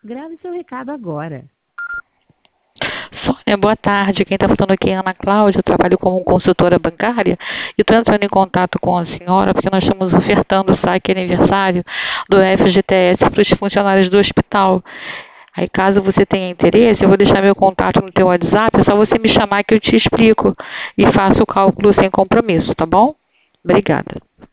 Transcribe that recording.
Grave seu recado agora. Sônia, boa tarde. Quem está falando aqui é Ana Cláudia. Eu trabalho como consultora bancária e estou entrando em contato com a senhora porque nós estamos ofertando o saque aniversário do FGTS para os funcionários do hospital. Aí, caso você tenha interesse, eu vou deixar meu contato no teu WhatsApp. É só você me chamar que eu te explico e faço o cálculo sem compromisso, tá bom? Obrigada.